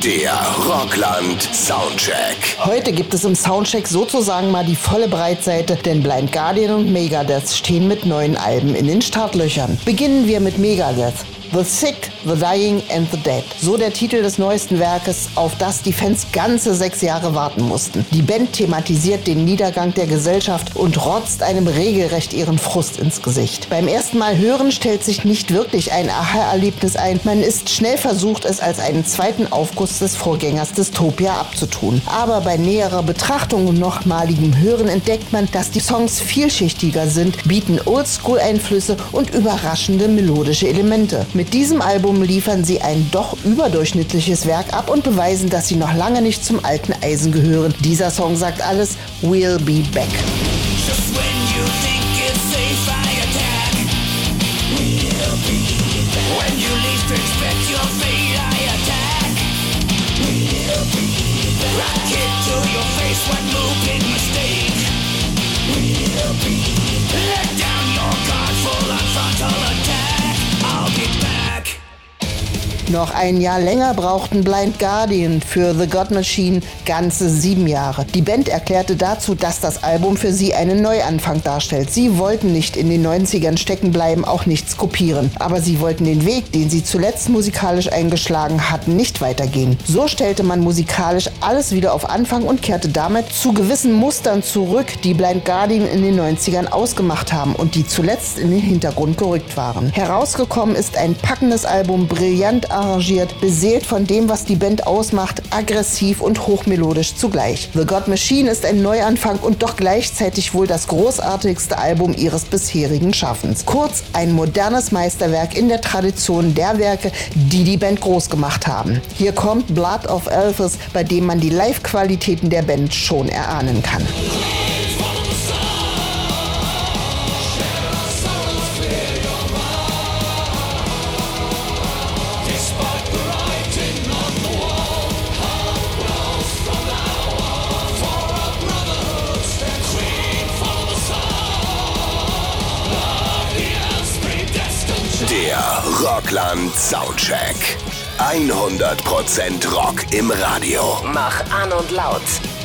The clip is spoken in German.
Der Rockland Soundcheck. Heute gibt es im Soundcheck sozusagen mal die volle Breitseite, denn Blind Guardian und Megadeth stehen mit neuen Alben in den Startlöchern. Beginnen wir mit Megadeth. The Sick, The Dying and The Dead. So der Titel des neuesten Werkes, auf das die Fans ganze 6 Jahre warten mussten. Die Band thematisiert den Niedergang der Gesellschaft und rotzt einem regelrecht ihren Frust ins Gesicht. Beim ersten Mal hören stellt sich nicht wirklich ein Aha-Erlebnis ein. Man ist schnell versucht, es als einen zweiten Aufguss des Vorgängers Dystopia abzutun. Aber bei näherer Betrachtung und nochmaligem Hören entdeckt man, dass die Songs vielschichtiger sind, bieten Oldschool-Einflüsse und überraschende melodische Elemente. Mit diesem Album liefern sie ein doch überdurchschnittliches Werk ab und beweisen, dass sie noch lange nicht zum alten Eisen gehören. Dieser Song sagt alles: We'll be back. Noch ein Jahr länger brauchten Blind Guardian für The God Machine ganze 7 Jahre. Die Band erklärte dazu, dass das Album für sie einen Neuanfang darstellt. Sie wollten nicht in den 90ern stecken bleiben, auch nichts kopieren. Aber sie wollten den Weg, den sie zuletzt musikalisch eingeschlagen hatten, nicht weitergehen. So stellte man musikalisch alles wieder auf Anfang und kehrte damit zu gewissen Mustern zurück, die Blind Guardian in den 90ern ausgemacht haben und die zuletzt in den Hintergrund gerückt waren. Herausgekommen ist ein packendes Album, brillant arrangiert, beseelt von dem, was die Band ausmacht, aggressiv und hochmelodisch zugleich. The God Machine ist ein Neuanfang und doch gleichzeitig wohl das großartigste Album ihres bisherigen Schaffens. Kurz, ein modernes Meisterwerk in der Tradition der Werke, die die Band groß gemacht haben. Hier kommt Blood of Elvis, bei dem man die Live-Qualitäten der Band schon erahnen kann. Der Rockland Soundcheck. 100% Rock im Radio. Mach an und laut.